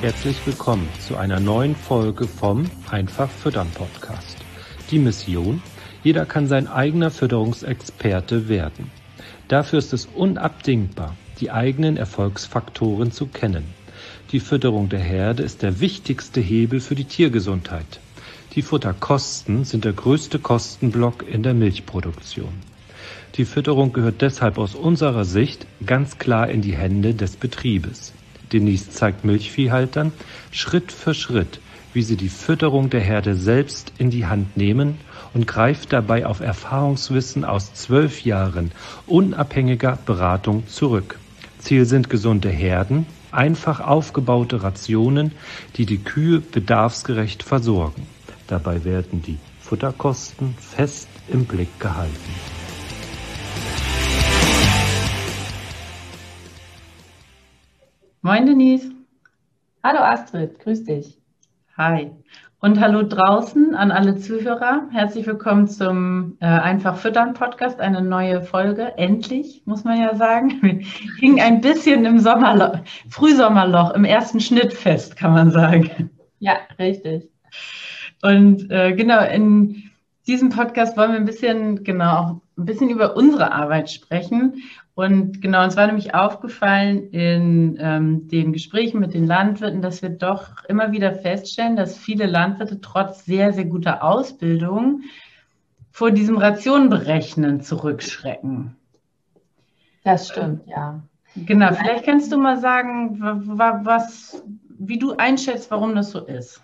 Herzlich willkommen zu einer neuen Folge vom Einfach Füttern Podcast. Die Mission: Jeder kann sein eigener Fütterungsexperte werden. Dafür ist es unabdingbar, die eigenen Erfolgsfaktoren zu kennen. Die Fütterung der Herde ist der wichtigste Hebel für die Tiergesundheit. Die Futterkosten sind der größte Kostenblock in der Milchproduktion. Die Fütterung gehört deshalb aus unserer Sicht ganz klar in die Hände des Betriebes. Denise zeigt Milchviehhaltern Schritt für Schritt, wie sie die Fütterung der Herde selbst in die Hand nehmen und greift dabei auf Erfahrungswissen aus 12 Jahren unabhängiger Beratung zurück. Ziel sind gesunde Herden, einfach aufgebaute Rationen, die die Kühe bedarfsgerecht versorgen. Dabei werden die Futterkosten fest im Blick gehalten. Moin Denise. Hallo Astrid, grüß dich. Hi. Und hallo draußen an alle Zuhörer. Herzlich willkommen zum Einfach Füttern Podcast, eine neue Folge. Endlich, muss man ja sagen. Wir hingen ein bisschen im Frühsommerloch, im ersten Schnitt fest, kann man sagen. Ja, richtig. Und genau, in diesem Podcast wollen wir ein bisschen über unsere Arbeit sprechen. Und genau, uns war nämlich aufgefallen in den Gesprächen mit den Landwirten, dass wir doch immer wieder feststellen, dass viele Landwirte trotz sehr, sehr guter Ausbildung vor diesem Rationenberechnen zurückschrecken. Das stimmt, ja. Genau, vielleicht kannst du mal sagen, wie du einschätzt, warum das so ist.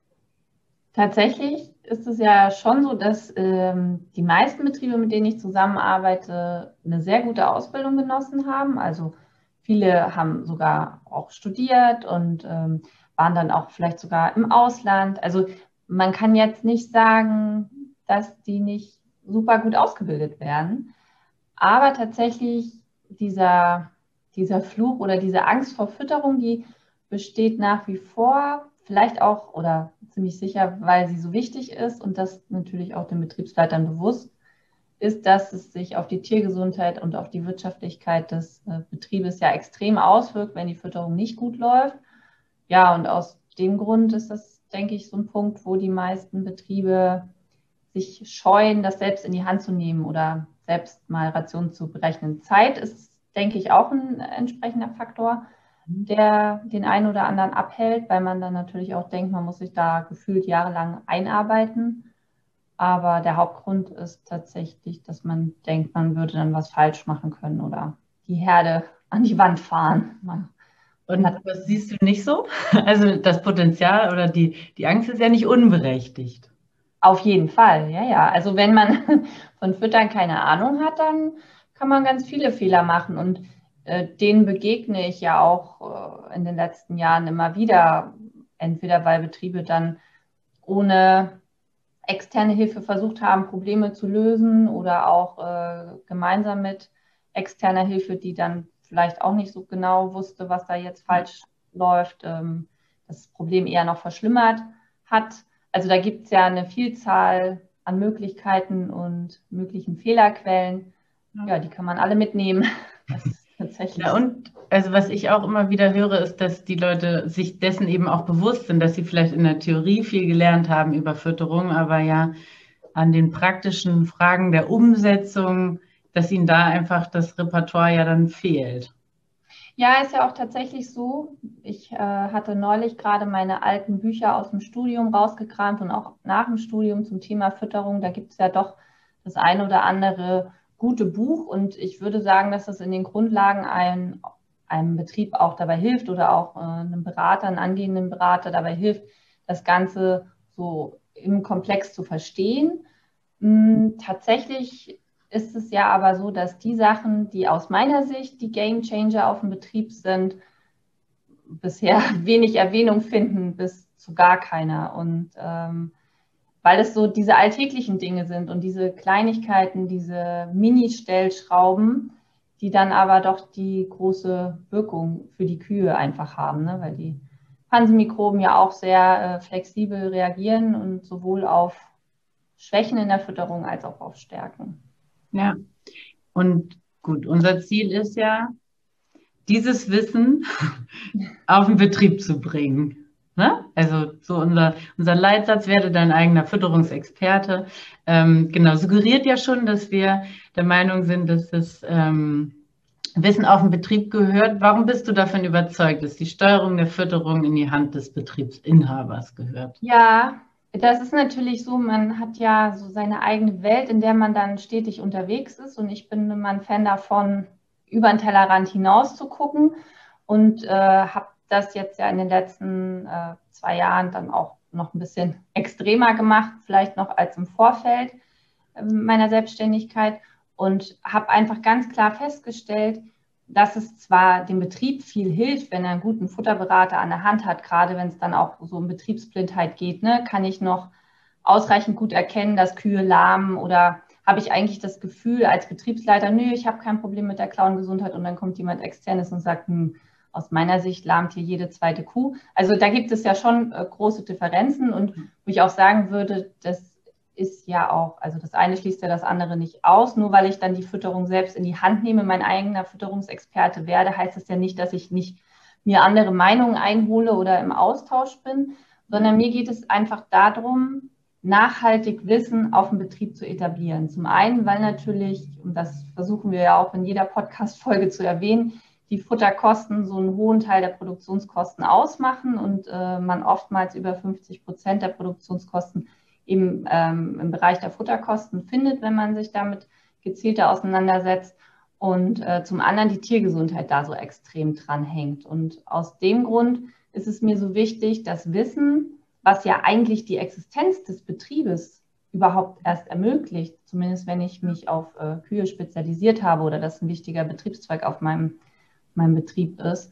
Tatsächlich ist es ja schon so, dass die meisten Betriebe, mit denen ich zusammenarbeite, eine sehr gute Ausbildung genossen haben. Also viele haben sogar auch studiert und waren dann auch vielleicht sogar im Ausland. Also man kann jetzt nicht sagen, dass die nicht super gut ausgebildet werden. Aber tatsächlich dieser Fluch oder diese Angst vor Fütterung, die besteht nach wie vor. Vielleicht auch oder ziemlich sicher, weil sie so wichtig ist und das natürlich auch den Betriebsleitern bewusst ist, dass es sich auf die Tiergesundheit und auf die Wirtschaftlichkeit des Betriebes ja extrem auswirkt, wenn die Fütterung nicht gut läuft. Ja, und aus dem Grund ist das, denke ich, so ein Punkt, wo die meisten Betriebe sich scheuen, das selbst in die Hand zu nehmen oder selbst mal Rationen zu berechnen. Zeit ist, denke ich, auch ein entsprechender Faktor, der den einen oder anderen abhält, weil man dann natürlich auch denkt, man muss sich da gefühlt jahrelang einarbeiten. Aber der Hauptgrund ist tatsächlich, dass man denkt, man würde dann was falsch machen können oder die Herde an die Wand fahren. Und was siehst du nicht so? Also das Potenzial oder die Angst ist ja nicht unberechtigt. Auf jeden Fall, ja. Also wenn man von Füttern keine Ahnung hat, dann kann man ganz viele Fehler machen und denen begegne ich ja auch in den letzten Jahren immer wieder, entweder weil Betriebe dann ohne externe Hilfe versucht haben, Probleme zu lösen oder auch gemeinsam mit externer Hilfe, die dann vielleicht auch nicht so genau wusste, was da jetzt falsch läuft, das Problem eher noch verschlimmert hat. Also da gibt es ja eine Vielzahl an Möglichkeiten und möglichen Fehlerquellen. Ja, die kann man alle mitnehmen. Das ist tatsächlich. Ja, und also was ich auch immer wieder höre, ist, dass die Leute sich dessen eben auch bewusst sind, dass sie vielleicht in der Theorie viel gelernt haben über Fütterung, aber ja an den praktischen Fragen der Umsetzung, dass ihnen da einfach das Repertoire ja dann fehlt. Ja, ist ja auch tatsächlich so. Ich hatte neulich gerade meine alten Bücher aus dem Studium rausgekramt und auch nach dem Studium zum Thema Fütterung. Da gibt es ja doch das eine oder andere gute Buch und ich würde sagen, dass das in den Grundlagen einem Betrieb auch dabei hilft oder auch einem Berater, einem angehenden Berater dabei hilft, das Ganze so im Komplex zu verstehen. Tatsächlich ist es ja aber so, dass die Sachen, die aus meiner Sicht die Game Changer auf dem Betrieb sind, bisher wenig Erwähnung finden, bis zu gar keiner. Und weil es so diese alltäglichen Dinge sind und diese Kleinigkeiten, diese Mini-Stellschrauben, die dann aber doch die große Wirkung für die Kühe einfach haben, ne? Weil die Pansenmikroben ja auch sehr flexibel reagieren und sowohl auf Schwächen in der Fütterung als auch auf Stärken. Ja, und gut, unser Ziel ist ja, dieses Wissen auf den Betrieb zu bringen. Ne? Also so unser Leitsatz, werde dein eigener Fütterungsexperte. Genau, suggeriert ja schon, dass wir der Meinung sind, dass das Wissen auf den Betrieb gehört. Warum bist du davon überzeugt, dass die Steuerung der Fütterung in die Hand des Betriebsinhabers gehört? Ja, das ist natürlich so, man hat ja so seine eigene Welt, in der man dann stetig unterwegs ist. Und ich bin immer ein Fan davon, über den Tellerrand hinaus zu gucken und habe das jetzt ja in den letzten 2 Jahren dann auch noch ein bisschen extremer gemacht, vielleicht noch als im Vorfeld meiner Selbstständigkeit und habe einfach ganz klar festgestellt, dass es zwar dem Betrieb viel hilft, wenn er einen guten Futterberater an der Hand hat, gerade wenn es dann auch so um Betriebsblindheit geht, ne, kann ich noch ausreichend gut erkennen, dass Kühe lahmen oder habe ich eigentlich das Gefühl als Betriebsleiter, nö, ich habe kein Problem mit der Klauengesundheit und dann kommt jemand Externes und sagt, aus meiner Sicht lahmt hier jede zweite Kuh. Also da gibt es ja schon große Differenzen und wo ich auch sagen würde, das ist ja auch, also das eine schließt ja das andere nicht aus. Nur weil ich dann die Fütterung selbst in die Hand nehme, mein eigener Fütterungsexperte werde, heißt das ja nicht, dass ich nicht mir andere Meinungen einhole oder im Austausch bin, sondern mir geht es einfach darum, nachhaltig Wissen auf dem Betrieb zu etablieren. Zum einen, weil natürlich, und das versuchen wir ja auch in jeder Podcast-Folge zu erwähnen, die Futterkosten so einen hohen Teil der Produktionskosten ausmachen und man oftmals über 50% der Produktionskosten eben im Bereich der Futterkosten findet, wenn man sich damit gezielter auseinandersetzt. Und zum anderen die Tiergesundheit da so extrem dran hängt. Und aus dem Grund ist es mir so wichtig, das Wissen, was ja eigentlich die Existenz des Betriebes überhaupt erst ermöglicht, zumindest wenn ich mich auf Kühe spezialisiert habe oder das ein wichtiger Betriebszweig auf meinem Betrieb ist,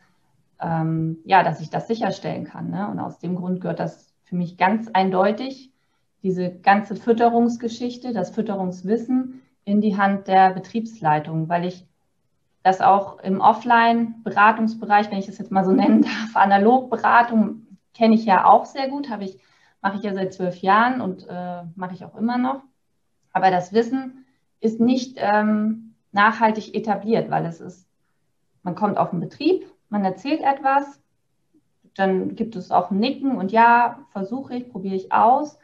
dass ich das sicherstellen kann. Ne? Und aus dem Grund gehört das für mich ganz eindeutig, diese ganze Fütterungsgeschichte, das Fütterungswissen in die Hand der Betriebsleitung, weil ich das auch im Offline-Beratungsbereich, wenn ich es jetzt mal so nennen darf, Analogberatung kenne ich ja auch sehr gut, mache ich ja seit 12 Jahren und mache ich auch immer noch. Aber das Wissen ist nicht nachhaltig etabliert, weil man kommt auf den Betrieb, man erzählt etwas, dann gibt es auch ein Nicken und ja, versuche ich, probiere ich aus.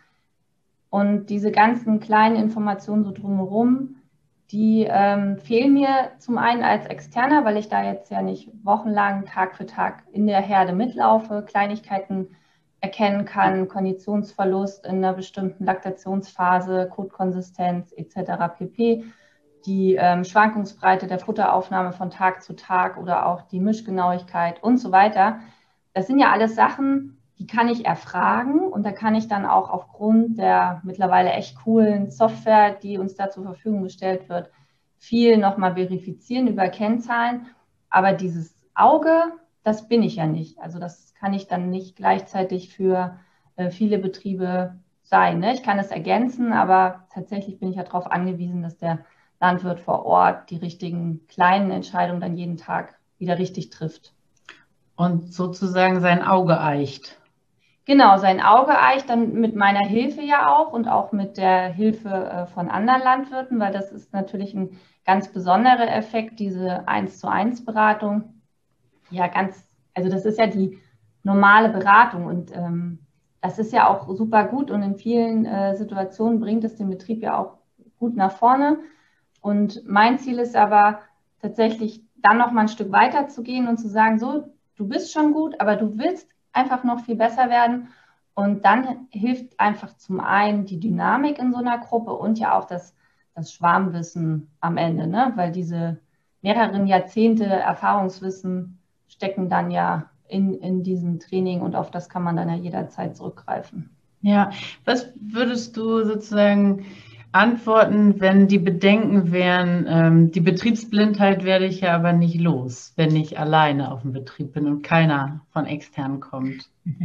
Und diese ganzen kleinen Informationen so drumherum, die fehlen mir zum einen als Externer, weil ich da jetzt ja nicht wochenlang Tag für Tag in der Herde mitlaufe, Kleinigkeiten erkennen kann, Konditionsverlust in einer bestimmten Laktationsphase, Kotkonsistenz etc. pp. Die Schwankungsbreite der Futteraufnahme von Tag zu Tag oder auch die Mischgenauigkeit und so weiter. Das sind ja alles Sachen, die kann ich erfragen und da kann ich dann auch aufgrund der mittlerweile echt coolen Software, die uns da zur Verfügung gestellt wird, viel nochmal verifizieren über Kennzahlen. Aber dieses Auge, das bin ich ja nicht. Also das kann ich dann nicht gleichzeitig für viele Betriebe sein. Ne? Ich kann es ergänzen, aber tatsächlich bin ich ja darauf angewiesen, dass der Landwirt vor Ort die richtigen kleinen Entscheidungen dann jeden Tag wieder richtig trifft. Und sozusagen sein Auge eicht. Genau, sein Auge eicht dann mit meiner Hilfe ja auch und auch mit der Hilfe von anderen Landwirten, weil das ist natürlich ein ganz besonderer Effekt, diese 1:1 Beratung. Ja, also das ist ja die normale Beratung und das ist ja auch super gut und in vielen Situationen bringt es den Betrieb ja auch gut nach vorne. Und mein Ziel ist aber tatsächlich dann noch mal ein Stück weiter zu gehen und zu sagen, so, du bist schon gut, aber du willst einfach noch viel besser werden. Und dann hilft einfach zum einen die Dynamik in so einer Gruppe und ja auch das Schwarmwissen am Ende, ne? Weil diese mehreren Jahrzehnte Erfahrungswissen stecken dann ja in diesem Training und auf das kann man dann ja jederzeit zurückgreifen. Ja, was würdest du sozusagen antworten, wenn die Bedenken wären, die Betriebsblindheit werde ich ja aber nicht los, wenn ich alleine auf dem Betrieb bin und keiner von extern kommt?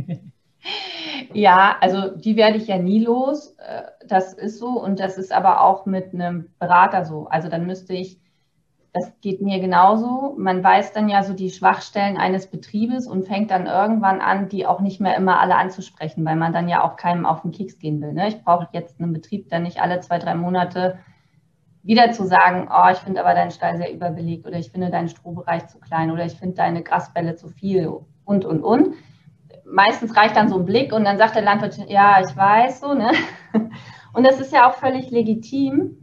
Ja, also die werde ich ja nie los. Das ist so und das ist aber auch mit einem Berater so. Also dann das geht mir genauso. Man weiß dann ja so die Schwachstellen eines Betriebes und fängt dann irgendwann an, die auch nicht mehr immer alle anzusprechen, weil man dann ja auch keinem auf den Keks gehen will. Ne? Ich brauche jetzt einen Betrieb, der nicht alle 2-3 Monate wieder zu sagen, oh, ich finde aber deinen Stall sehr überbelegt oder ich finde deinen Strohbereich zu klein oder ich finde deine Grasbälle zu viel und. Meistens reicht dann so ein Blick und dann sagt der Landwirt, ja, ich weiß, so, ne? Und das ist ja auch völlig legitim.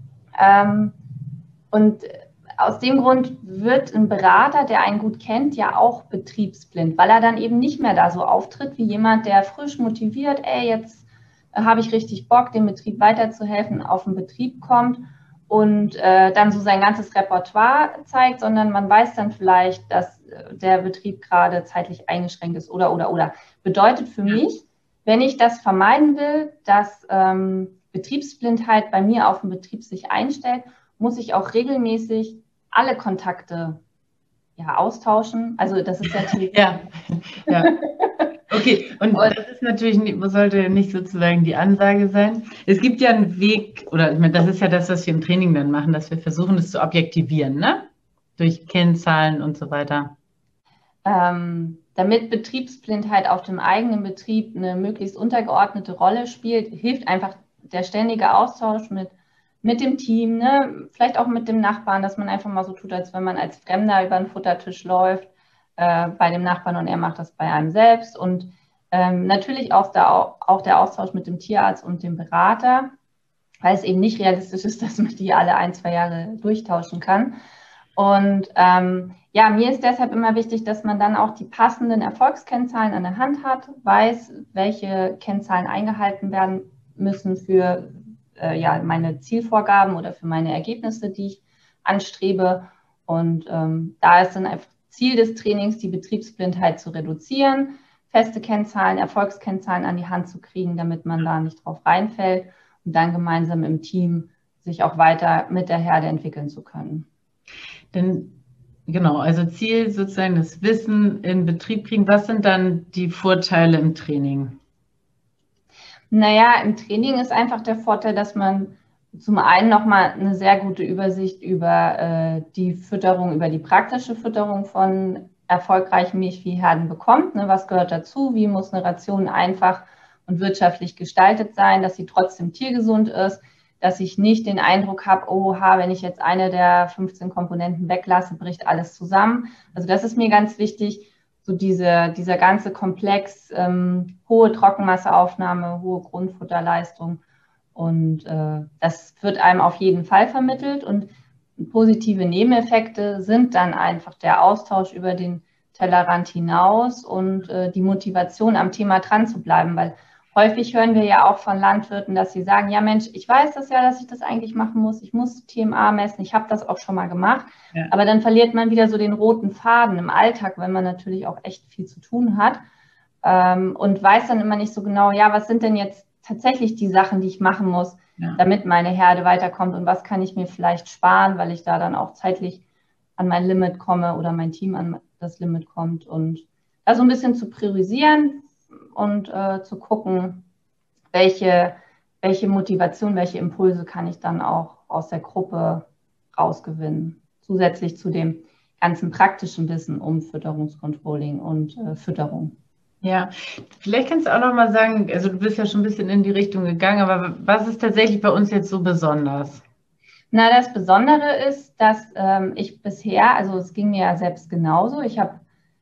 Und aus dem Grund wird ein Berater, der einen gut kennt, ja auch betriebsblind, weil er dann eben nicht mehr da so auftritt wie jemand, der frisch motiviert, jetzt habe ich richtig Bock, dem Betrieb weiterzuhelfen, auf den Betrieb kommt und dann so sein ganzes Repertoire zeigt, sondern man weiß dann vielleicht, dass der Betrieb gerade zeitlich eingeschränkt ist oder. Bedeutet für mich, wenn ich das vermeiden will, dass Betriebsblindheit bei mir auf dem Betrieb sich einstellt, muss ich auch regelmäßig alle Kontakte austauschen. Also das ist natürlich... Ja. Okay, und das ist natürlich, sollte nicht sozusagen die Ansage sein. Es gibt ja einen Weg, oder ich meine, das ist ja das, was wir im Training dann machen, dass wir versuchen, es zu objektivieren, ne? Durch Kennzahlen und so weiter. Damit Betriebsblindheit auf dem eigenen Betrieb eine möglichst untergeordnete Rolle spielt, hilft einfach der ständige Austausch mit dem Team, ne? Vielleicht auch mit dem Nachbarn, dass man einfach mal so tut, als wenn man als Fremder über den Futtertisch läuft bei dem Nachbarn und er macht das bei einem selbst. Und natürlich auch der Austausch mit dem Tierarzt und dem Berater, weil es eben nicht realistisch ist, dass man die alle 1-2 Jahre durchtauschen kann. Und mir ist deshalb immer wichtig, dass man dann auch die passenden Erfolgskennzahlen an der Hand hat, weiß, welche Kennzahlen eingehalten werden müssen für meine Zielvorgaben oder für meine Ergebnisse, die ich anstrebe. Und da ist dann einfach Ziel des Trainings, die Betriebsblindheit zu reduzieren, feste Kennzahlen, Erfolgskennzahlen an die Hand zu kriegen, damit man da nicht drauf reinfällt und dann gemeinsam im Team sich auch weiter mit der Herde entwickeln zu können. Denn genau, also Ziel sozusagen das Wissen in Betrieb kriegen. Was sind dann die Vorteile im Training? Naja, im Training ist einfach der Vorteil, dass man zum einen nochmal eine sehr gute Übersicht über die Fütterung, über die praktische Fütterung von erfolgreichen Milchviehherden bekommt. Ne? Was gehört dazu? Wie muss eine Ration einfach und wirtschaftlich gestaltet sein, dass sie trotzdem tiergesund ist, dass ich nicht den Eindruck habe, wenn ich jetzt eine der 15 Komponenten weglasse, bricht alles zusammen. Also das ist mir ganz wichtig, so dieser ganze Komplex, hohe Trockenmasseaufnahme, hohe Grundfutterleistung. Und das wird einem auf jeden Fall vermittelt. Und positive Nebeneffekte sind dann einfach der Austausch über den Tellerrand hinaus und die Motivation, am Thema dran zu bleiben. Weil häufig hören wir ja auch von Landwirten, dass sie sagen, ja Mensch, ich weiß das ja, dass ich das eigentlich machen muss. Ich muss TMA messen, ich habe das auch schon mal gemacht. Ja. Aber dann verliert man wieder so den roten Faden im Alltag, wenn man natürlich auch echt viel zu tun hat und weiß dann immer nicht so genau, was sind denn jetzt tatsächlich die Sachen, die ich machen muss, damit meine Herde weiterkommt und was kann ich mir vielleicht sparen, weil ich da dann auch zeitlich an mein Limit komme oder mein Team an das Limit kommt und da so ein bisschen zu priorisieren und zu gucken, welche Motivation, welche Impulse kann ich dann auch aus der Gruppe rausgewinnen, zusätzlich zu dem ganzen praktischen Wissen um Fütterungscontrolling und Fütterung. Ja, vielleicht kannst du auch noch mal sagen, also du bist ja schon ein bisschen in die Richtung gegangen, aber was ist tatsächlich bei uns jetzt so besonders? Na, das Besondere ist, dass ich bisher, also es ging mir ja selbst genauso, ich habe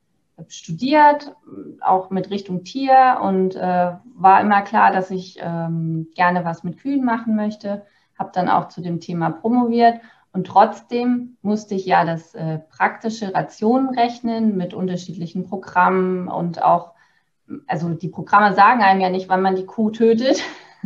studiert, auch mit Richtung Tier und war immer klar, dass ich gerne was mit Kühen machen möchte, habe dann auch zu dem Thema promoviert und trotzdem musste ich ja das praktische Rationen rechnen mit unterschiedlichen Programmen und auch, also die Programme sagen einem ja nicht, wann man die Kuh tötet,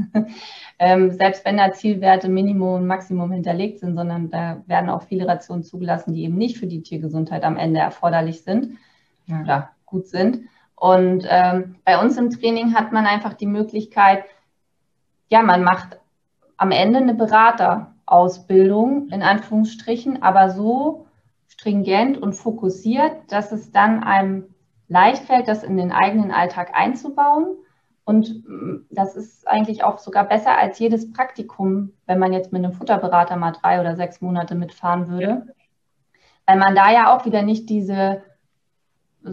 selbst wenn da Zielwerte Minimum und Maximum hinterlegt sind, sondern da werden auch viele Rationen zugelassen, die eben nicht für die Tiergesundheit am Ende erforderlich sind oder gut sind. Und bei uns im Training hat man einfach die Möglichkeit, man macht am Ende eine Beraterausbildung, in Anführungsstrichen, aber so stringent und fokussiert, dass es dann einem leicht fällt, das in den eigenen Alltag einzubauen. Und das ist eigentlich auch sogar besser als jedes Praktikum, wenn man jetzt mit einem Futterberater mal 3 oder 6 Monate mitfahren würde. Weil man da ja auch wieder nicht diese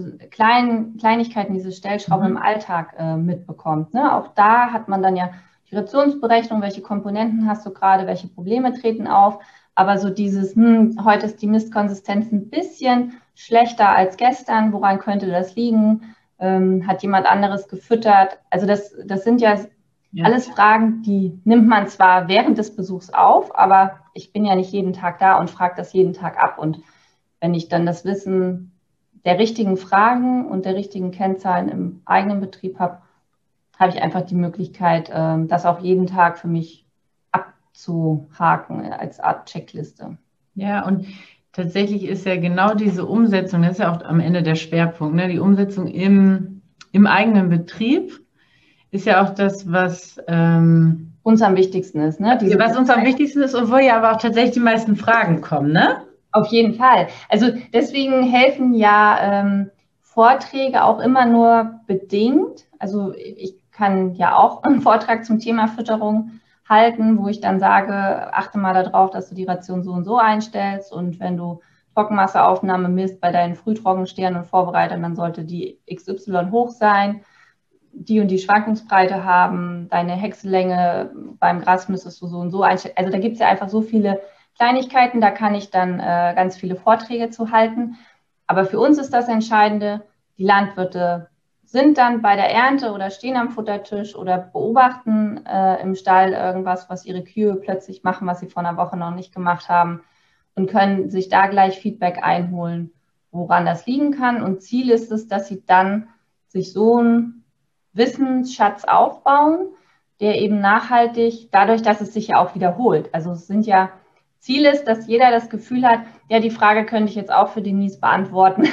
Kleinigkeiten, diese Stellschrauben im Alltag mitbekommt. Ne? Auch da hat man dann ja Irrationsberechnung, welche Komponenten hast du gerade, welche Probleme treten auf. Aber so dieses, heute ist die Mistkonsistenz ein bisschen schlechter als gestern, woran könnte das liegen? Hat jemand anderes gefüttert? Also das sind ja alles Fragen, die nimmt man zwar während des Besuchs auf, aber ich bin ja nicht jeden Tag da und frage das jeden Tag ab. Und wenn ich dann das Wissen der richtigen Fragen und der richtigen Kennzahlen im eigenen Betrieb habe, habe ich einfach die Möglichkeit, das auch jeden Tag für mich abzuhaken als Art Checkliste. Ja, und tatsächlich ist ja genau diese Umsetzung, das ist ja auch am Ende der Schwerpunkt, ne? Die Umsetzung im eigenen Betrieb ist ja auch das, was uns am wichtigsten ist. Ne? Was uns am wichtigsten ist und wo ja aber auch tatsächlich die meisten Fragen kommen, ne? Auf jeden Fall. Also deswegen helfen ja Vorträge auch immer nur bedingt. Also ich kann ja auch einen Vortrag zum Thema Fütterung halten, wo ich dann sage, achte mal darauf, dass du die Ration so und so einstellst und wenn du Trockenmasseaufnahme misst bei deinen Frühtrockensternen und Vorbereitern, dann sollte die XY hoch sein, die und die Schwankungsbreite haben, deine Häcksellänge beim Gras müsstest du so und so einstellen. Also da gibt es ja einfach so viele Kleinigkeiten, da kann ich dann ganz viele Vorträge zu halten. Aber für uns ist das Entscheidende, die Landwirte sind dann bei der Ernte oder stehen am Futtertisch oder beobachten im Stall irgendwas, was ihre Kühe plötzlich machen, was sie vor einer Woche noch nicht gemacht haben und können sich da gleich Feedback einholen, woran das liegen kann. Und Ziel ist es, dass sie dann sich so einen Wissensschatz aufbauen, der eben nachhaltig, dadurch, dass es sich ja auch wiederholt. Also es sind ja, Ziel ist, dass jeder das Gefühl hat, ja, die Frage könnte ich jetzt auch für Denise beantworten.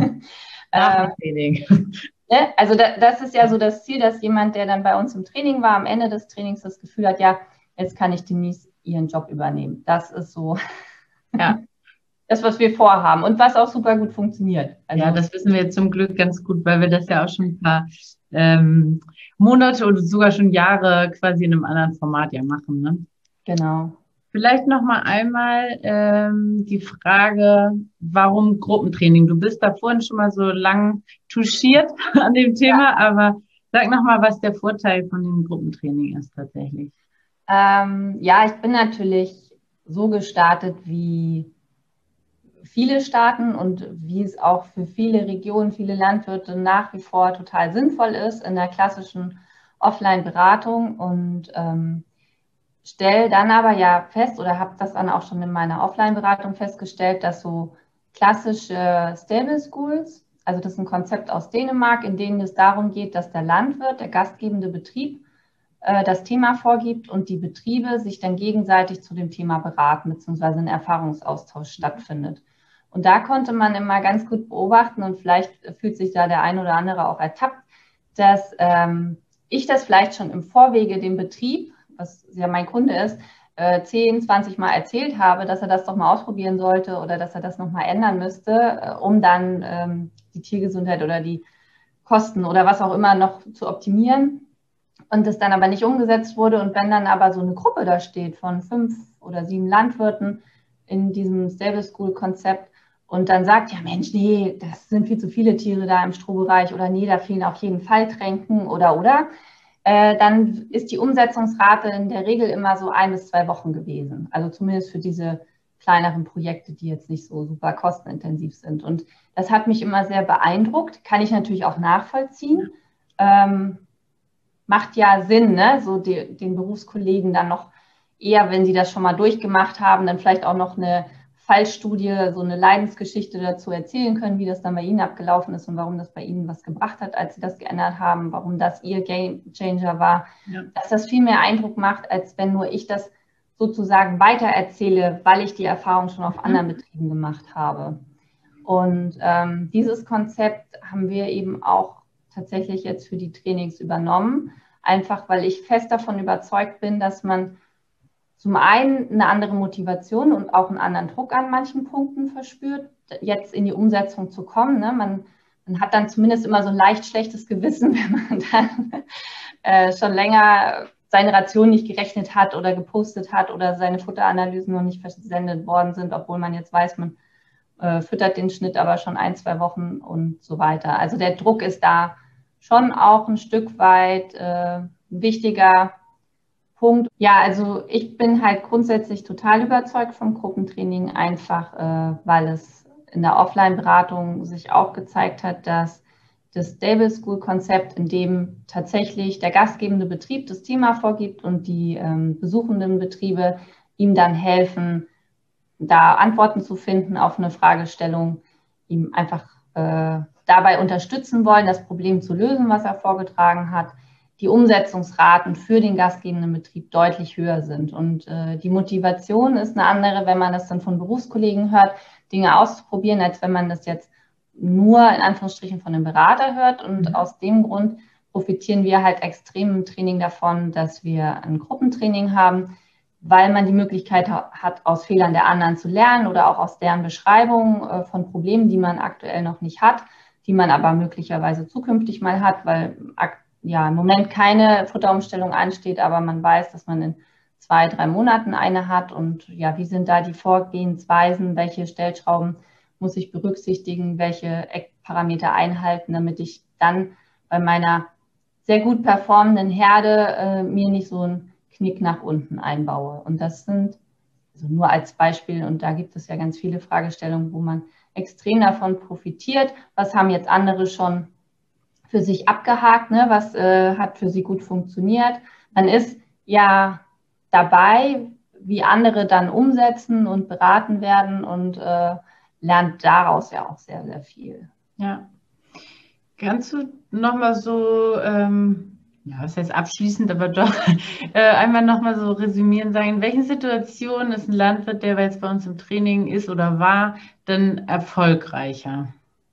Also das ist ja so das Ziel, dass jemand, der dann bei uns im Training war, am Ende des Trainings das Gefühl hat, ja, jetzt kann ich Denise ihren Job übernehmen. Das ist so das, was wir vorhaben und was auch super gut funktioniert. Also, ja, das wissen wir jetzt zum Glück ganz gut, weil wir das ja auch schon ein paar Monate oder sogar schon Jahre quasi in einem anderen Format ja machen. Ne? Genau. Vielleicht noch mal einmal die Frage, warum Gruppentraining? Du bist da vorhin schon mal so lang touchiert an dem Thema, aber sag noch mal, was der Vorteil von dem Gruppentraining ist tatsächlich. Ja, ich bin natürlich so gestartet, wie viele starten und wie es auch für viele Regionen, viele Landwirte nach wie vor total sinnvoll ist in der klassischen Offline-Beratung und stelle dann aber ja fest oder habe das dann auch schon in meiner Offline-Beratung festgestellt, dass so klassische Stable Schools, also das ist ein Konzept aus Dänemark, in dem es darum geht, dass der Landwirt, der gastgebende Betrieb, das Thema vorgibt und die Betriebe sich dann gegenseitig zu dem Thema beraten, beziehungsweise ein Erfahrungsaustausch stattfindet. Und da konnte man immer ganz gut beobachten und vielleicht fühlt sich da der ein oder andere auch ertappt, dass ich das vielleicht schon im Vorwege dem Betrieb, was ja mein Kunde ist, 10, 20 Mal erzählt habe, dass er das doch mal ausprobieren sollte oder dass er das nochmal ändern müsste, um dann die Tiergesundheit oder die Kosten oder was auch immer noch zu optimieren und das dann aber nicht umgesetzt wurde. Und wenn dann aber so eine Gruppe da steht von 5 oder 7 Landwirten in diesem Stable School Konzept und dann sagt, ja Mensch, nee, das sind viel zu viele Tiere da im Strohbereich oder nee, da fehlen auf jeden Fall Tränken oder, dann ist die Umsetzungsrate in der Regel immer so 1 bis 2 Wochen gewesen. Also zumindest für diese kleineren Projekte, die jetzt nicht so super kostenintensiv sind. Und das hat mich immer sehr beeindruckt, kann ich natürlich auch nachvollziehen. Macht ja Sinn, ne? So den Berufskollegen dann noch eher, wenn sie das schon mal durchgemacht haben, dann vielleicht auch noch eine Fallstudie, so eine Leidensgeschichte dazu erzählen können, wie das dann bei Ihnen abgelaufen ist und warum das bei Ihnen was gebracht hat, als Sie das geändert haben, warum das Ihr Game Changer war, dass das viel mehr Eindruck macht, als wenn nur ich das sozusagen weitererzähle, weil ich die Erfahrung schon auf anderen Betrieben gemacht habe. Und dieses Konzept haben wir eben auch tatsächlich jetzt für die Trainings übernommen, einfach weil ich fest davon überzeugt bin, dass man zum einen eine andere Motivation und auch einen anderen Druck an manchen Punkten verspürt, jetzt in die Umsetzung zu kommen. Ne? Man hat dann zumindest immer so ein leicht schlechtes Gewissen, wenn man dann schon länger seine Ration nicht gerechnet hat oder gepostet hat oder seine Futteranalysen noch nicht versendet worden sind, obwohl man jetzt weiß, man füttert den Schnitt aber schon 1, 2 Wochen und so weiter. Also der Druck ist da schon auch ein Stück weit wichtiger, Punkt. Ja, also ich bin halt grundsätzlich total überzeugt vom Gruppentraining, einfach weil es in der Offline-Beratung sich auch gezeigt hat, dass das Stable School-Konzept, in dem tatsächlich der gastgebende Betrieb das Thema vorgibt und die besuchenden Betriebe ihm dann helfen, da Antworten zu finden auf eine Fragestellung, ihm einfach dabei unterstützen wollen, das Problem zu lösen, was er vorgetragen hat, die Umsetzungsraten für den gastgebenden Betrieb deutlich höher sind. Und die Motivation ist eine andere, wenn man das dann von Berufskollegen hört, Dinge auszuprobieren, als wenn man das jetzt nur in Anführungsstrichen von einem Berater hört. Und aus dem Grund profitieren wir halt extrem im Training davon, dass wir ein Gruppentraining haben, weil man die Möglichkeit hat, aus Fehlern der anderen zu lernen oder auch aus deren Beschreibung von Problemen, die man aktuell noch nicht hat, die man aber möglicherweise zukünftig mal hat, weil im Moment keine Futterumstellung ansteht, aber man weiß, dass man in 2-3 Monaten eine hat. Und ja, wie sind da die Vorgehensweisen? Welche Stellschrauben muss ich berücksichtigen? Welche Eckparameter einhalten, damit ich dann bei meiner sehr gut performenden Herde mir nicht so ein Knick nach unten einbaue? Und das sind, also nur als Beispiel, und da gibt es ja ganz viele Fragestellungen, wo man extrem davon profitiert. Was haben jetzt andere schon für sich abgehakt, ne? Was hat für sie gut funktioniert? Man ist ja dabei, wie andere dann umsetzen und beraten werden und lernt daraus ja auch sehr, sehr viel. Ja. Kannst du nochmal so, was heißt abschließend, aber doch einmal nochmal so resümieren, sagen, in welchen Situationen ist ein Landwirt, der jetzt bei uns im Training ist oder war, denn erfolgreicher?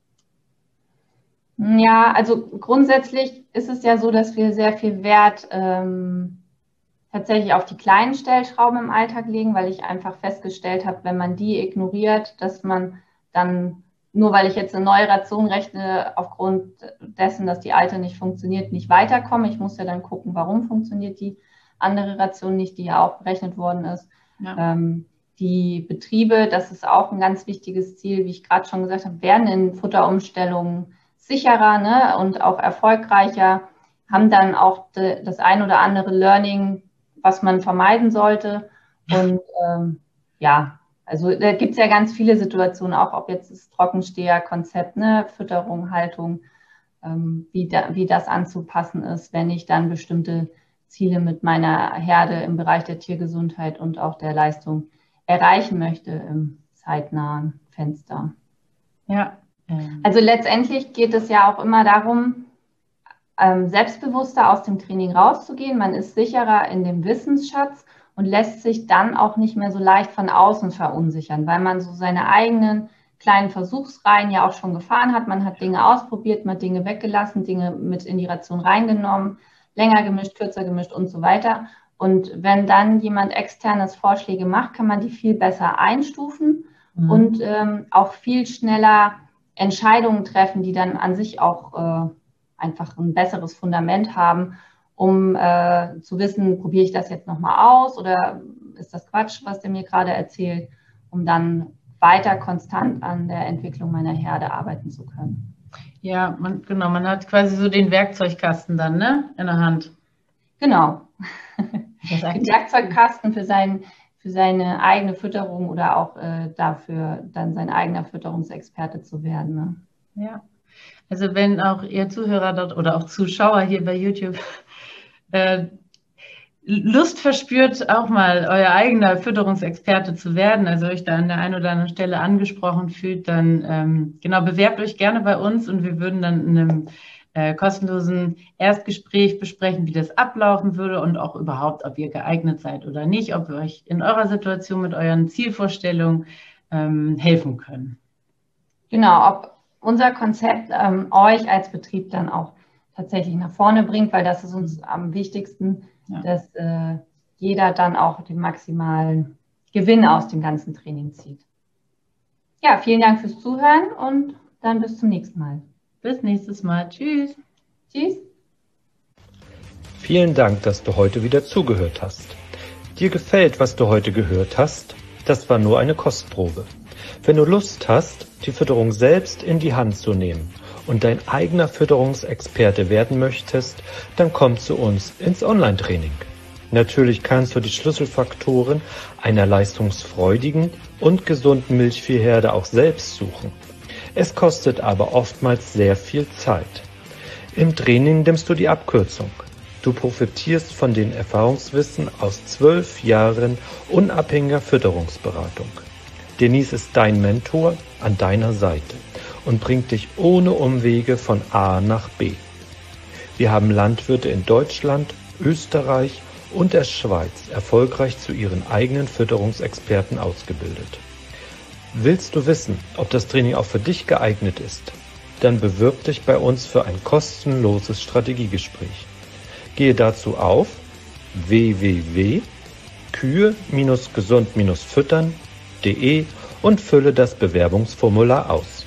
Ja, also grundsätzlich ist es ja so, dass wir sehr viel Wert tatsächlich auf die kleinen Stellschrauben im Alltag legen, weil ich einfach festgestellt habe, wenn man die ignoriert, dass man dann, nur weil ich jetzt eine neue Ration rechne, aufgrund dessen, dass die alte nicht funktioniert, nicht weiterkomme. Ich muss ja dann gucken, warum funktioniert die andere Ration nicht, die ja auch berechnet worden ist. Ja. Die Betriebe, das ist auch ein ganz wichtiges Ziel, wie ich gerade schon gesagt habe, werden in Futterumstellungen sicherer, ne, und auch erfolgreicher, haben dann auch das ein oder andere Learning, was man vermeiden sollte. Und also da gibt es ja ganz viele Situationen, auch ob jetzt das Trockensteher-Konzept, ne, Fütterung, Haltung, wie das anzupassen ist, wenn ich dann bestimmte Ziele mit meiner Herde im Bereich der Tiergesundheit und auch der Leistung erreichen möchte im zeitnahen Fenster. Ja. Also letztendlich geht es ja auch immer darum, selbstbewusster aus dem Training rauszugehen. Man ist sicherer in dem Wissensschatz und lässt sich dann auch nicht mehr so leicht von außen verunsichern, weil man so seine eigenen kleinen Versuchsreihen ja auch schon gefahren hat. Man hat Dinge ausprobiert, man hat Dinge weggelassen, Dinge mit in die Ration reingenommen, länger gemischt, kürzer gemischt und so weiter. Und wenn dann jemand externes Vorschläge macht, kann man die viel besser einstufen und auch viel schneller Entscheidungen treffen, die dann an sich auch einfach ein besseres Fundament haben, um zu wissen, probiere ich das jetzt nochmal aus oder ist das Quatsch, was der mir gerade erzählt, um dann weiter konstant an der Entwicklung meiner Herde arbeiten zu können. Ja, man hat quasi so den Werkzeugkasten dann, ne, in der Hand. Genau. Den Werkzeugkasten für seine eigene Fütterung oder auch dafür dann sein eigener Fütterungsexperte zu werden. Ne? Ja, also wenn auch ihr Zuhörer dort oder auch Zuschauer hier bei YouTube Lust verspürt, auch mal euer eigener Fütterungsexperte zu werden, also euch da an der einen oder anderen Stelle angesprochen fühlt, dann bewerbt euch gerne bei uns und wir würden dann in einem kostenlosen Erstgespräch besprechen, wie das ablaufen würde und auch überhaupt, ob ihr geeignet seid oder nicht, ob wir euch in eurer Situation mit euren Zielvorstellungen helfen können. Genau, ob unser Konzept euch als Betrieb dann auch tatsächlich nach vorne bringt, weil das ist uns am wichtigsten, dass jeder dann auch den maximalen Gewinn aus dem ganzen Training zieht. Ja, vielen Dank fürs Zuhören und dann bis zum nächsten Mal. Bis nächstes Mal. Tschüss. Tschüss. Vielen Dank, dass du heute wieder zugehört hast. Dir gefällt, was du heute gehört hast? Das war nur eine Kostprobe. Wenn du Lust hast, die Fütterung selbst in die Hand zu nehmen und dein eigener Fütterungsexperte werden möchtest, dann komm zu uns ins Online-Training. Natürlich kannst du die Schlüsselfaktoren einer leistungsfreudigen und gesunden Milchviehherde auch selbst suchen. Es kostet aber oftmals sehr viel Zeit. Im Training nimmst du die Abkürzung. Du profitierst von den Erfahrungswissen aus 12 Jahren unabhängiger Fütterungsberatung. Denise ist dein Mentor an deiner Seite und bringt dich ohne Umwege von A nach B. Wir haben Landwirte in Deutschland, Österreich und der Schweiz erfolgreich zu ihren eigenen Fütterungsexperten ausgebildet. Willst du wissen, ob das Training auch für dich geeignet ist? Dann bewirb dich bei uns für ein kostenloses Strategiegespräch. Gehe dazu auf www.kühe-gesund-füttern.de und fülle das Bewerbungsformular aus.